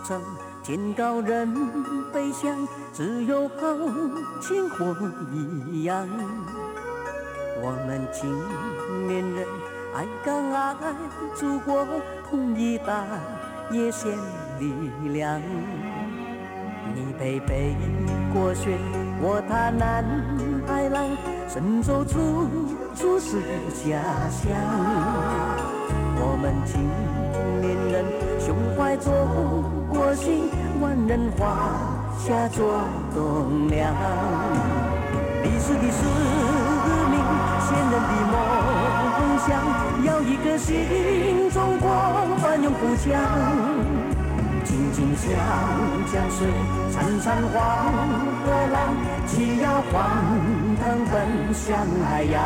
程，天高人飞翔，只有豪情火一样。我们青年人爱岗爱祖国，统一大业献力量。你背背过雪，我踏南海浪，神州处是家乡。我们青年人胸怀中国心，万人华夏做栋梁。历史的使命，先人的梦想，要一个新中国翻涌富强。静静向江水，潺潺黄河浪，齐摇黄腾奔向海洋。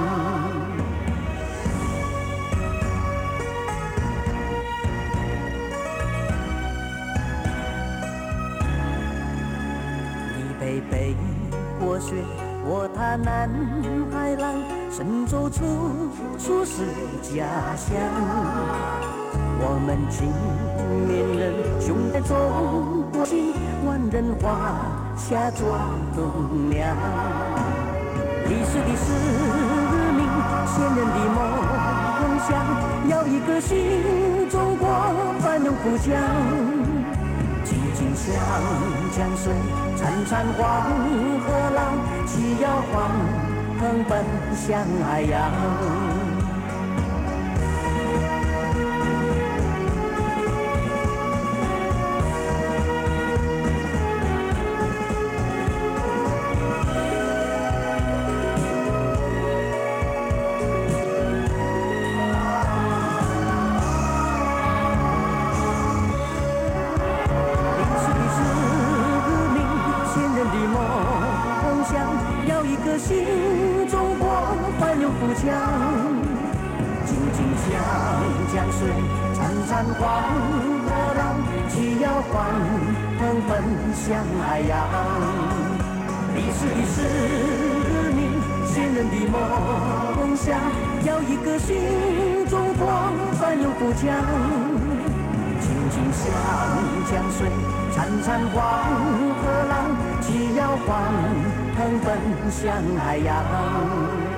你背过雪，我踏南海浪，神州处是家乡。我们青年人胸怀中国心，万人华夏做栋梁。历史的使命，先人的梦想，要一个新中国繁荣富强。静静向江水，潺潺黄河浪，齐摇黄腾奔向海洋。新中国繁荣富强，静静向江水，潺潺黄河浪，齐摇黄腾奔向海洋。历史的使命，先人的梦想，要一个新中国繁荣富强。静静向江水，潺潺黄河浪，齐摇黄腾奔向海洋。